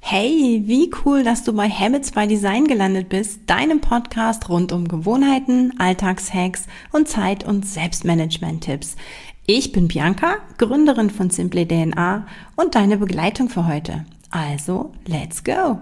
Hey, wie cool, dass du bei Habits by Design gelandet bist, deinem Podcast rund um Gewohnheiten, Alltagshacks und Zeit- und Selbstmanagement-Tipps. Ich bin Bianca, Gründerin von Simply DNA und deine Begleitung für heute. Also, let's go!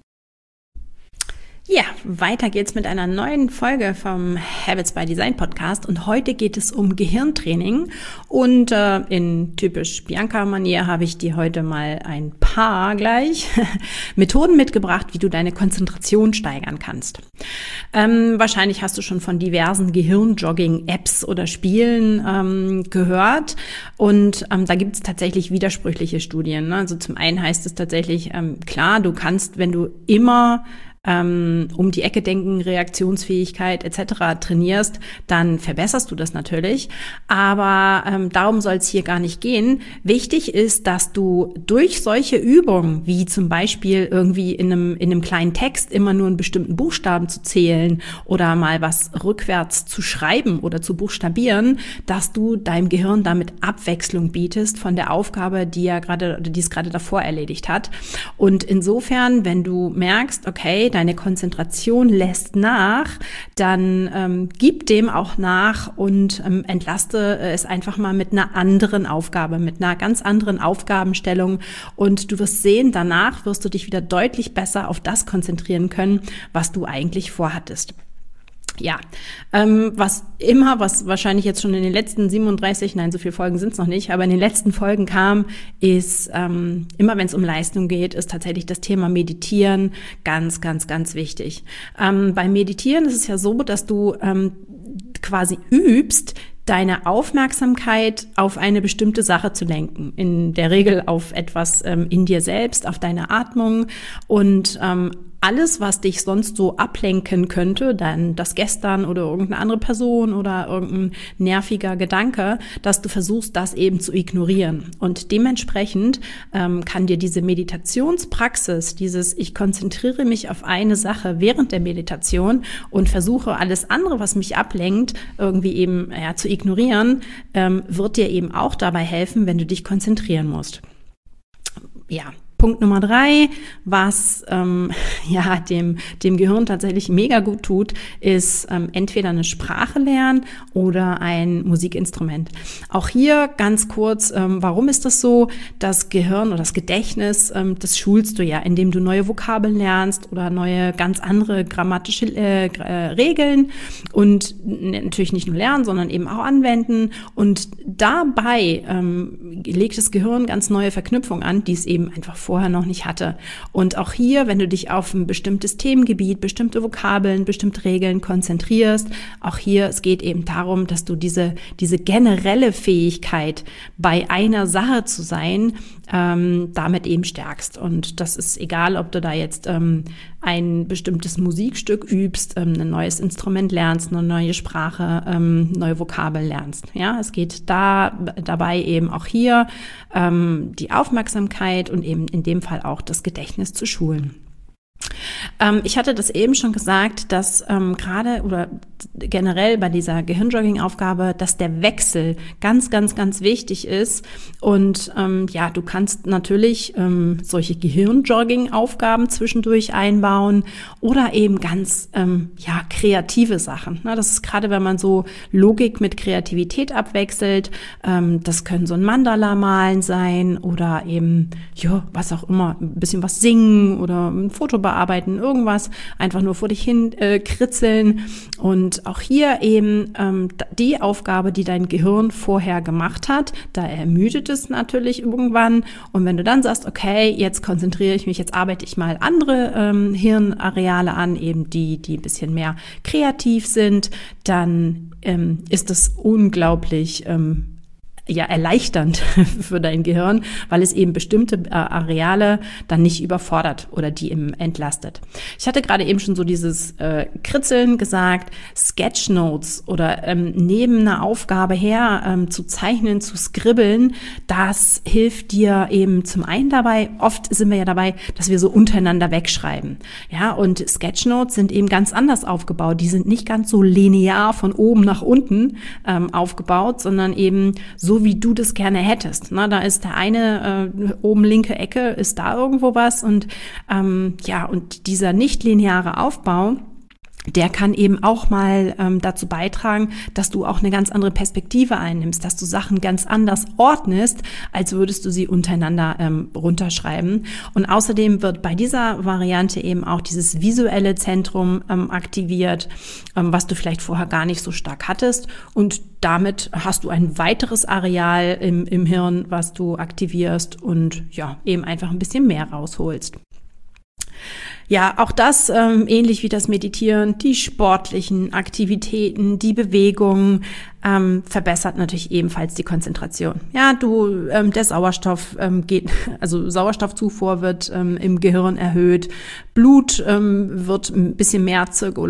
Ja, weiter geht's mit einer neuen Folge vom Habits by Design Podcast und heute geht es um Gehirntraining und in typisch Bianca-Manier habe ich dir heute mal ein paar gleich Methoden mitgebracht, wie du deine Konzentration steigern kannst. Wahrscheinlich hast du schon von diversen Gehirnjogging-Apps oder Spielen gehört und da gibt's tatsächlich widersprüchliche Studien. Ne? Also zum einen heißt es tatsächlich, klar, du kannst, wenn du immer um die Ecke denken, Reaktionsfähigkeit etc. trainierst, dann verbesserst du das natürlich. Aber darum soll es hier gar nicht gehen. Wichtig ist, dass du durch solche Übungen, wie zum Beispiel irgendwie in einem kleinen Text immer nur einen bestimmten Buchstaben zu zählen oder mal was rückwärts zu schreiben oder zu buchstabieren, dass du deinem Gehirn damit Abwechslung bietest von der Aufgabe, die es gerade davor erledigt hat. Und insofern, wenn du merkst, okay, deine Konzentration lässt nach, dann gib dem auch nach und entlaste es einfach mal mit einer anderen Aufgabe, mit einer ganz anderen Aufgabenstellung und du wirst sehen, danach wirst du dich wieder deutlich besser auf das konzentrieren können, was du eigentlich vorhattest. Ja, was wahrscheinlich jetzt schon in den letzten 37, nein, so viele Folgen sind es noch nicht, aber in den letzten Folgen kam, ist immer wenn es um Leistung geht, ist tatsächlich das Thema Meditieren ganz, ganz, ganz wichtig. Beim Meditieren ist es ja so, dass du quasi übst, deine Aufmerksamkeit auf eine bestimmte Sache zu lenken. In der Regel auf etwas in dir selbst, auf deine Atmung und alles, was dich sonst so ablenken könnte, dann das Gestern oder irgendeine andere Person oder irgendein nerviger Gedanke, dass du versuchst, das eben zu ignorieren. Und dementsprechend kann dir diese Meditationspraxis, ich konzentriere mich auf eine Sache während der Meditation und versuche alles andere, was mich ablenkt, irgendwie eben zu ignorieren, wird dir eben auch dabei helfen, wenn du dich konzentrieren musst. Ja. Punkt Nummer 3, was dem Gehirn tatsächlich mega gut tut, ist entweder eine Sprache lernen oder ein Musikinstrument. Auch hier ganz kurz, warum ist das so? Das Gehirn oder das Gedächtnis, das schulst du ja, indem du neue Vokabeln lernst oder neue ganz andere grammatische Regeln und natürlich nicht nur lernen, sondern eben auch anwenden. Und dabei legt das Gehirn ganz neue Verknüpfungen an, die es eben einfach vorher noch nicht hatte. Und auch hier, wenn du dich auf ein bestimmtes Themengebiet, bestimmte Vokabeln, bestimmte Regeln konzentrierst, auch hier, es geht eben darum, dass du diese generelle Fähigkeit, bei einer Sache zu sein, damit eben stärkst. Und das ist egal, ob du da jetzt ein bestimmtes Musikstück übst, ein neues Instrument lernst, eine neue Sprache, neue Vokabeln lernst. Ja, es geht dabei eben auch hier die Aufmerksamkeit und eben in dem Fall auch das Gedächtnis zu schulen. Ich hatte das eben schon gesagt, dass gerade oder generell bei dieser Gehirnjogging-Aufgabe, dass der Wechsel ganz, ganz, ganz wichtig ist. Und du kannst natürlich solche Gehirnjogging-Aufgaben zwischendurch einbauen oder eben ganz kreative Sachen. Na, das ist gerade, wenn man so Logik mit Kreativität abwechselt. Das können so ein Mandala malen sein oder eben was auch immer, ein bisschen was singen oder ein Foto bearbeiten, irgendwas, einfach nur vor dich hin kritzeln. Und auch hier eben die Aufgabe, die dein Gehirn vorher gemacht hat, da ermüdet es natürlich irgendwann. Und wenn du dann sagst, okay, jetzt konzentriere ich mich, jetzt arbeite ich mal andere Hirnareale an, eben die ein bisschen mehr kreativ sind, dann ist das unglaublich erleichternd für dein Gehirn, weil es eben bestimmte Areale dann nicht überfordert oder die eben entlastet. Ich hatte gerade eben schon so dieses Kritzeln gesagt, Sketchnotes oder neben einer Aufgabe her zu zeichnen, zu skribbeln, das hilft dir eben zum einen dabei, oft sind wir ja dabei, dass wir so untereinander wegschreiben. Ja, und Sketchnotes sind eben ganz anders aufgebaut. Die sind nicht ganz so linear von oben nach unten aufgebaut, sondern eben so so wie du das gerne hättest. Na, da ist der eine oben linke Ecke, ist da irgendwo was und und dieser nicht-lineare Aufbau, der kann eben auch mal dazu beitragen, dass du auch eine ganz andere Perspektive einnimmst, dass du Sachen ganz anders ordnest, als würdest du sie untereinander runterschreiben. Und außerdem wird bei dieser Variante eben auch dieses visuelle Zentrum aktiviert, was du vielleicht vorher gar nicht so stark hattest. Und damit hast du ein weiteres Areal im Hirn, was du aktivierst und ja, eben einfach ein bisschen mehr rausholst. Ja, auch das, ähnlich wie das Meditieren, die sportlichen Aktivitäten, die Bewegung, verbessert natürlich ebenfalls die Konzentration. Ja, der Sauerstoff also Sauerstoffzufuhr wird im Gehirn erhöht, Blut wird ein bisschen mehr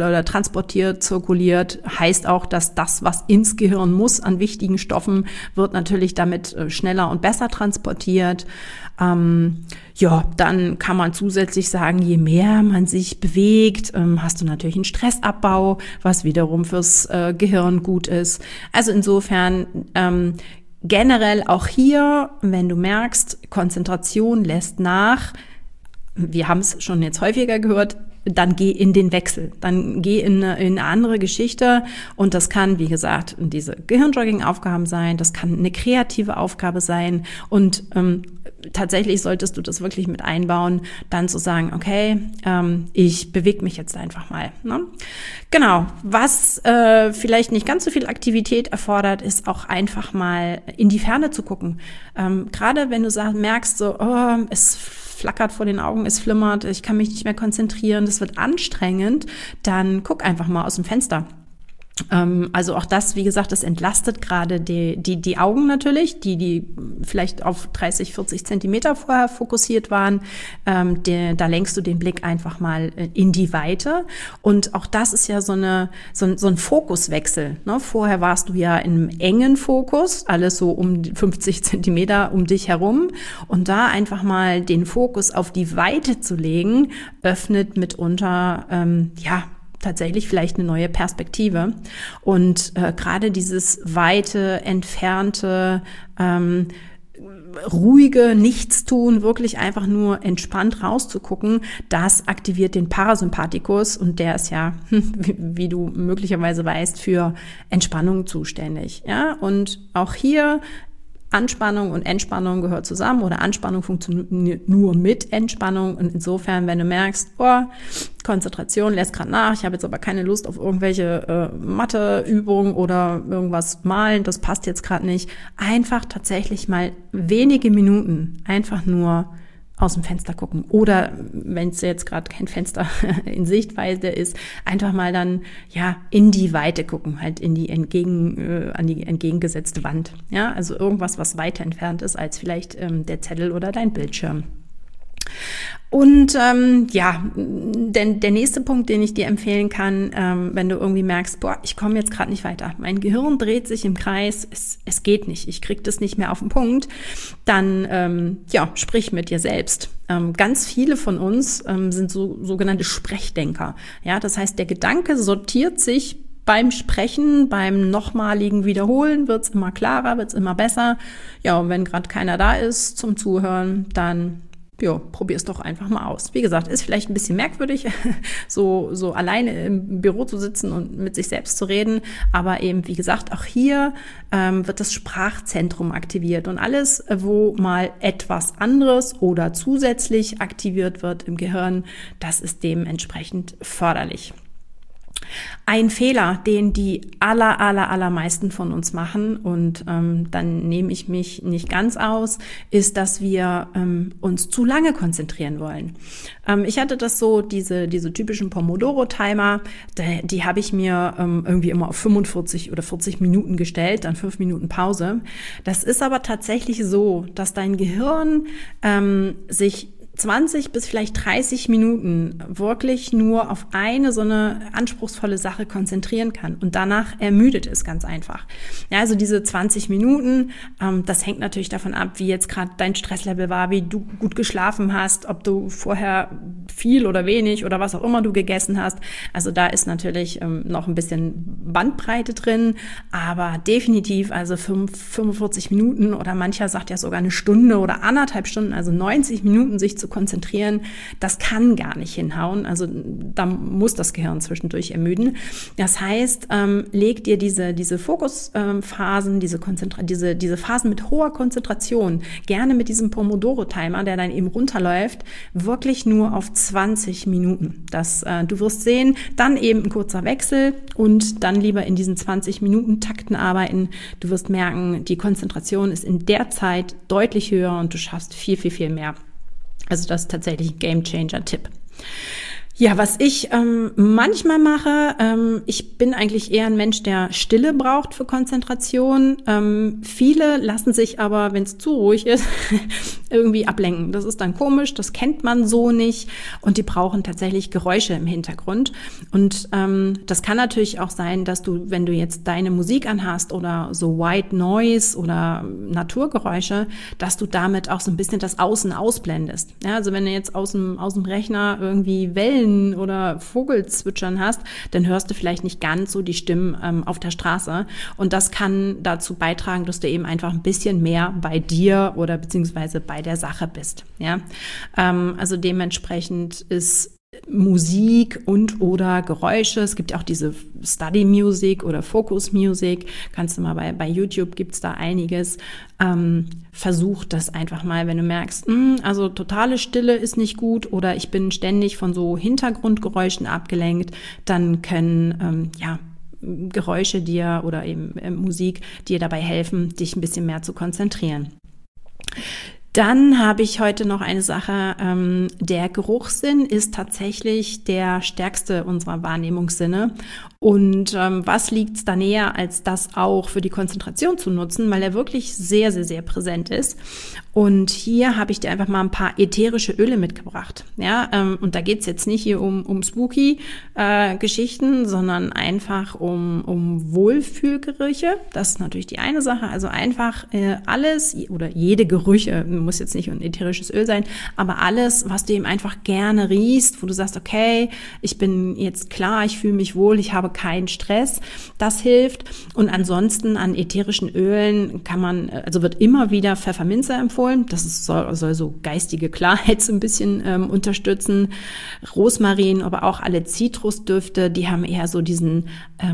zirkuliert, heißt auch, dass das, was ins Gehirn muss an wichtigen Stoffen, wird natürlich damit schneller und besser transportiert. Dann kann man zusätzlich sagen, je mehr man sich bewegt, hast du natürlich einen Stressabbau, was wiederum fürs Gehirn gut ist. Also insofern generell auch hier, wenn du merkst, Konzentration lässt nach, wir haben es schon jetzt häufiger gehört, dann geh in den Wechsel, dann geh in eine andere Geschichte und das kann, wie gesagt, diese Gehirnjogging-Aufgaben sein, das kann eine kreative Aufgabe sein und tatsächlich solltest du das wirklich mit einbauen, dann zu sagen, okay, ich bewege mich jetzt einfach mal. Ne? Genau, was vielleicht nicht ganz so viel Aktivität erfordert, ist auch einfach mal in die Ferne zu gucken. Gerade wenn du merkst, so, es flackert vor den Augen, es flimmert, ich kann mich nicht mehr konzentrieren, das wird anstrengend, dann guck einfach mal aus dem Fenster. Also auch das, wie gesagt, das entlastet gerade die Augen natürlich, die vielleicht auf 30, 40 Zentimeter vorher fokussiert waren. Da lenkst du den Blick einfach mal in die Weite. Und auch das ist ja so ein Fokuswechsel. Ne? Vorher warst du ja in einem engen Fokus, alles so um 50 Zentimeter um dich herum. Und da einfach mal den Fokus auf die Weite zu legen, öffnet mitunter, tatsächlich vielleicht eine neue Perspektive. Und gerade dieses weite, entfernte, ruhige Nichtstun, wirklich einfach nur entspannt rauszugucken, das aktiviert den Parasympathikus und der ist ja, wie du möglicherweise weißt, für Entspannung zuständig. Ja, und auch hier Anspannung und Entspannung gehört zusammen oder Anspannung funktioniert nur mit Entspannung und insofern, wenn du merkst, Konzentration lässt gerade nach, ich habe jetzt aber keine Lust auf irgendwelche Matheübungen oder irgendwas malen, das passt jetzt gerade nicht, einfach tatsächlich mal wenige Minuten einfach nur aus dem Fenster gucken oder wenn es jetzt gerade kein Fenster in Sichtweite ist, einfach mal dann in die Weite gucken, halt an die entgegengesetzte Wand. Ja, also irgendwas, was weiter entfernt ist als vielleicht der Zettel oder dein Bildschirm. Und denn der nächste Punkt, den ich dir empfehlen kann, wenn du irgendwie merkst, ich komme jetzt gerade nicht weiter, mein Gehirn dreht sich im Kreis, es geht nicht, ich krieg das nicht mehr auf den Punkt, dann sprich mit dir selbst. Ganz viele von uns sind sogenannte Sprechdenker. Ja, das heißt, der Gedanke sortiert sich beim Sprechen, beim nochmaligen Wiederholen wird's immer klarer, wird's immer besser. Ja, und wenn gerade keiner da ist zum Zuhören, dann probier's doch einfach mal aus. Wie gesagt, ist vielleicht ein bisschen merkwürdig, so alleine im Büro zu sitzen und mit sich selbst zu reden, aber eben, wie gesagt, auch hier wird das Sprachzentrum aktiviert und alles, wo mal etwas anderes oder zusätzlich aktiviert wird im Gehirn, das ist dementsprechend förderlich. Ein Fehler, den die allermeisten von uns machen, und dann nehme ich mich nicht ganz aus, ist, dass wir uns zu lange konzentrieren wollen. Ich hatte das so, diese typischen Pomodoro-Timer, die habe ich mir irgendwie immer auf 45 oder 40 Minuten gestellt, dann 5 Minuten Pause. Das ist aber tatsächlich so, dass dein Gehirn sich 20 bis vielleicht 30 Minuten wirklich nur auf eine so eine anspruchsvolle Sache konzentrieren kann und danach ermüdet es ganz einfach. Ja, also diese 20 Minuten, das hängt natürlich davon ab, wie jetzt gerade dein Stresslevel war, wie du gut geschlafen hast, ob du vorher viel oder wenig oder was auch immer du gegessen hast. Also da ist natürlich noch ein bisschen Bandbreite drin, aber definitiv also 45 Minuten oder mancher sagt ja sogar eine Stunde oder 1,5 Stunden, also 90 Minuten sich zu konzentrieren, das kann gar nicht hinhauen. Also da muss das Gehirn zwischendurch ermüden. Das heißt, leg dir diese Fokusphasen, diese Phasen mit hoher Konzentration, gerne mit diesem Pomodoro-Timer, der dann eben runterläuft, wirklich nur auf 20 Minuten. Du wirst sehen, dann eben ein kurzer Wechsel und dann lieber in diesen 20-Minuten-Takten arbeiten. Du wirst merken, die Konzentration ist in der Zeit deutlich höher und du schaffst viel, viel, viel mehr. Also das ist tatsächlich ein Game-Changer-Tipp. Ja, was ich manchmal mache, ich bin eigentlich eher ein Mensch, der Stille braucht für Konzentration. Viele lassen sich aber, wenn es zu ruhig ist, irgendwie ablenken. Das ist dann komisch, das kennt man so nicht und die brauchen tatsächlich Geräusche im Hintergrund. Und das kann natürlich auch sein, dass du, wenn du jetzt deine Musik anhast oder so White Noise oder Naturgeräusche, dass du damit auch so ein bisschen das Außen ausblendest. Ja, also wenn du jetzt aus dem Rechner irgendwie Wellen oder Vogelzwitschern hast, dann hörst du vielleicht nicht ganz so die Stimmen auf der Straße. Und das kann dazu beitragen, dass du eben einfach ein bisschen mehr bei dir oder beziehungsweise bei der Sache bist. Ja, also dementsprechend ist Musik und oder Geräusche. Es gibt auch diese Study Music oder Focus Music. Kannst du mal bei YouTube gibt's da einiges. Versuch das einfach mal, wenn du merkst, also totale Stille ist nicht gut oder ich bin ständig von so Hintergrundgeräuschen abgelenkt, dann können Geräusche dir oder eben Musik dir dabei helfen, dich ein bisschen mehr zu konzentrieren. Dann habe ich heute noch eine Sache. Der Geruchssinn ist tatsächlich der stärkste unserer Wahrnehmungssinne. Und was liegt da näher, als das auch für die Konzentration zu nutzen, weil er wirklich sehr, sehr, sehr präsent ist. Und hier habe ich dir einfach mal ein paar ätherische Öle mitgebracht. Ja, und da geht's jetzt nicht hier um spooky Geschichten, sondern einfach um Wohlfühlgerüche. Das ist natürlich die eine Sache. Also einfach alles oder jede Gerüche, muss jetzt nicht ein ätherisches Öl sein, aber alles, was du eben einfach gerne riechst, wo du sagst, okay, ich bin jetzt klar, ich fühle mich wohl, ich habe keinen Stress, das hilft. Und ansonsten an ätherischen Ölen wird immer wieder Pfefferminze empfohlen. Das soll so geistige Klarheit so ein bisschen unterstützen. Rosmarin, aber auch alle Zitrusdüfte, die haben eher so diesen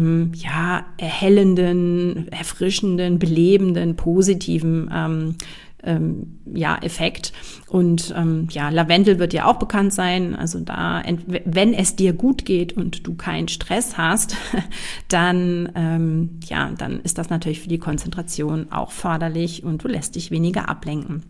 erhellenden, erfrischenden, belebenden, positiven Effekt. Und Lavendel wird ja auch bekannt sein. Also wenn es dir gut geht und du keinen Stress hast, dann ist das natürlich für die Konzentration auch förderlich und du lässt dich weniger ablenken.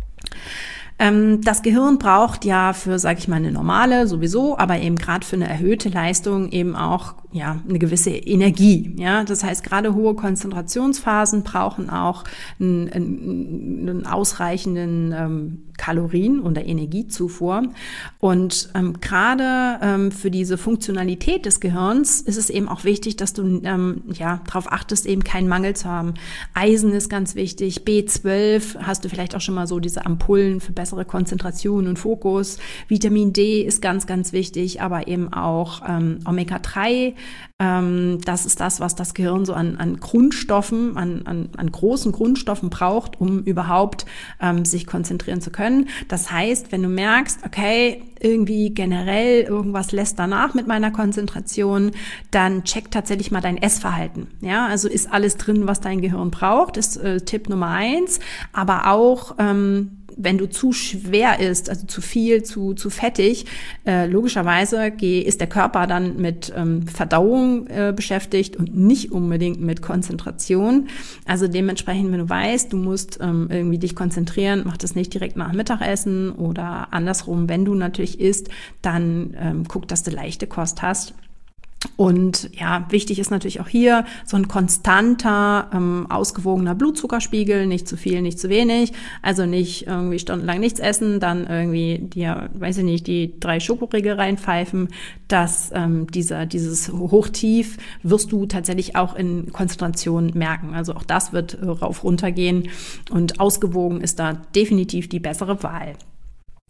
Das Gehirn braucht ja für, sage ich mal, eine normale sowieso, aber eben gerade für eine erhöhte Leistung eben auch eine gewisse Energie. Ja, das heißt, gerade hohe Konzentrationsphasen brauchen auch einen ausreichenden Kalorien- oder Energiezufuhr. Und gerade für diese Funktionalität des Gehirns ist es eben auch wichtig, dass du darauf achtest, eben keinen Mangel zu haben. Eisen ist ganz wichtig, B12 hast du vielleicht auch schon mal so diese Ampullen für bessere Konzentration und Fokus. Vitamin D ist ganz, ganz wichtig, aber eben auch Omega-3. Das ist das, was das Gehirn so an Grundstoffen, an großen Grundstoffen braucht, um überhaupt sich konzentrieren zu können. Das heißt, wenn du merkst, okay, irgendwie generell irgendwas lässt danach mit meiner Konzentration, dann check tatsächlich mal dein Essverhalten. Ja, also ist alles drin, was dein Gehirn braucht, ist Tipp Nummer 1, aber auch wenn du zu schwer isst, also zu viel, zu fettig, logischerweise ist der Körper dann mit Verdauung beschäftigt und nicht unbedingt mit Konzentration. Also dementsprechend, wenn du weißt, du musst irgendwie dich konzentrieren, mach das nicht direkt nach Mittagessen oder andersrum, wenn du natürlich isst, dann guck, dass du leichte Kost hast. Und ja, wichtig ist natürlich auch hier so ein konstanter, ausgewogener Blutzuckerspiegel, nicht zu viel, nicht zu wenig. Also nicht irgendwie stundenlang nichts essen, dann irgendwie dir, weiß ich nicht, die 3 Schokoriegel reinpfeifen. Dieses Hochtief wirst du tatsächlich auch in Konzentration merken. Also auch das wird rauf runter gehen und ausgewogen ist da definitiv die bessere Wahl.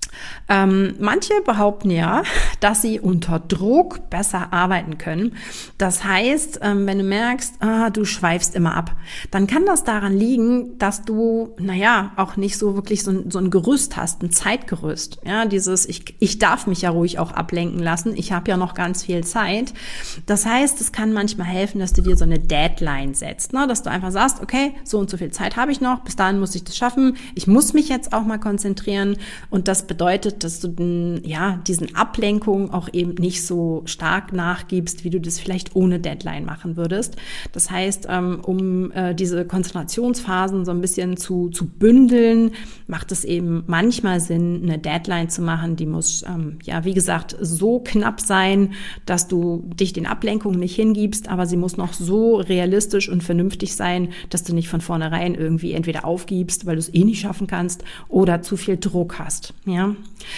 Manche behaupten ja, dass sie unter Druck besser arbeiten können. Das heißt, wenn du merkst, du schweifst immer ab, dann kann das daran liegen, dass du, auch nicht so wirklich so ein Gerüst hast, ein Zeitgerüst. Ja, ich darf mich ja ruhig auch ablenken lassen. Ich habe ja noch ganz viel Zeit. Das heißt, es kann manchmal helfen, dass du dir so eine Deadline setzt, ne? Dass du einfach sagst, okay, so und so viel Zeit habe ich noch, bis dahin muss ich das schaffen. Ich muss mich jetzt auch mal konzentrieren, und das bedeutet, dass du diesen Ablenkungen auch eben nicht so stark nachgibst, wie du das vielleicht ohne Deadline machen würdest. Das heißt, um diese Konzentrationsphasen so ein bisschen zu bündeln, macht es eben manchmal Sinn, eine Deadline zu machen. Die muss, wie gesagt, so knapp sein, dass du dich den Ablenkungen nicht hingibst, aber sie muss noch so realistisch und vernünftig sein, dass du nicht von vornherein irgendwie entweder aufgibst, weil du es eh nicht schaffen kannst, oder zu viel Druck hast. Ja.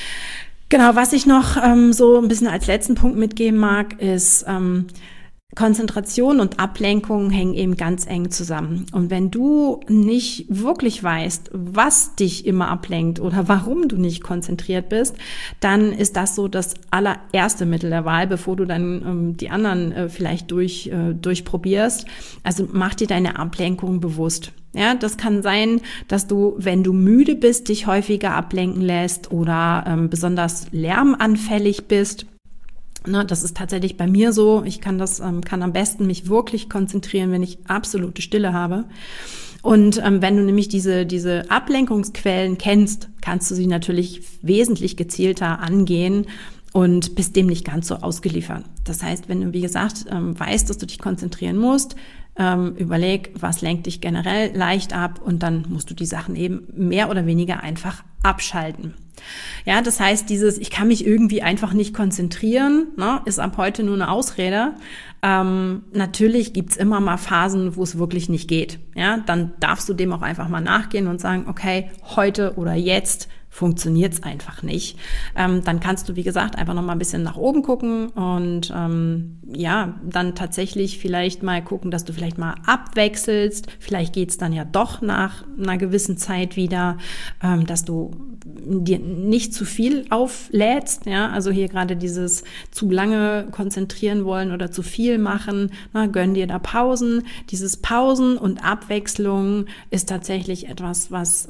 Genau, was ich noch so ein bisschen als letzten Punkt mitgeben mag, ist, Konzentration und Ablenkung hängen eben ganz eng zusammen. Und wenn du nicht wirklich weißt, was dich immer ablenkt oder warum du nicht konzentriert bist, dann ist das so das allererste Mittel der Wahl, bevor du dann die anderen vielleicht durchprobierst. Also mach dir deine Ablenkung bewusst. Ja, das kann sein, dass du, wenn du müde bist, dich häufiger ablenken lässt oder besonders lärmanfällig bist. Na, das ist tatsächlich bei mir so. Ich kann am besten mich wirklich konzentrieren, wenn ich absolute Stille habe. Und wenn du nämlich diese Ablenkungsquellen kennst, kannst du sie natürlich wesentlich gezielter angehen und bist dem nicht ganz so ausgeliefert. Das heißt, wenn du, wie gesagt, weißt, dass du dich konzentrieren musst, überleg, was lenkt dich generell leicht ab, und dann musst du die Sachen eben mehr oder weniger einfach abschalten. Ja, das heißt, ich kann mich irgendwie einfach nicht konzentrieren, ne, ist ab heute nur eine Ausrede. Natürlich gibt's immer mal Phasen, wo es wirklich nicht geht. Ja, dann darfst du dem auch einfach mal nachgehen und sagen, okay, heute oder jetzt funktioniert's einfach nicht. Dann kannst du, wie gesagt, einfach noch mal ein bisschen nach oben gucken und dann tatsächlich vielleicht mal gucken, dass du vielleicht mal abwechselst. Vielleicht geht's dann ja doch nach einer gewissen Zeit wieder, dass du dir nicht zu viel auflädst. Ja, also hier gerade dieses zu lange konzentrieren wollen oder zu viel machen. Gönn dir da Pausen. Dieses Pausen und Abwechslung ist tatsächlich etwas, was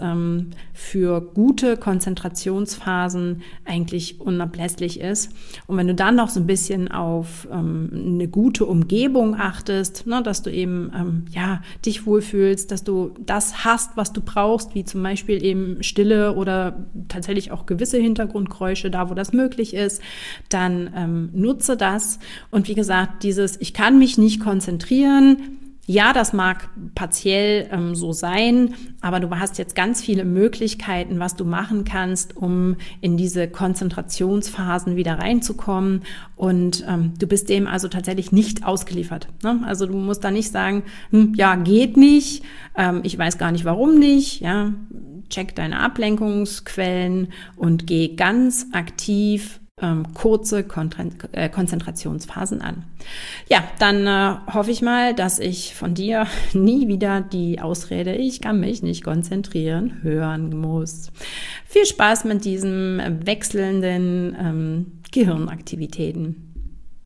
für gute Konzentrationsphasen eigentlich unablässlich ist. Und wenn du dann noch so ein bisschen auf eine gute Umgebung achtest, ne, dass du eben dich wohlfühlst, dass du das hast, was du brauchst, wie zum Beispiel eben Stille oder tatsächlich auch gewisse Hintergrundgeräusche, da wo das möglich ist, dann nutze das. Und wie gesagt, ich kann mich nicht konzentrieren. Ja, das mag partiell so sein, aber du hast jetzt ganz viele Möglichkeiten, was du machen kannst, um in diese Konzentrationsphasen wieder reinzukommen, und du bist dem also tatsächlich nicht ausgeliefert. Ne? Also du musst da nicht sagen, geht nicht, ich weiß gar nicht, warum nicht. Ja, check deine Ablenkungsquellen und geh ganz aktiv kurze Konzentrationsphasen an. Ja, dann hoffe ich mal, dass ich von dir nie wieder die Ausrede, ich kann mich nicht konzentrieren, hören muss. Viel Spaß mit diesen wechselnden Gehirnaktivitäten.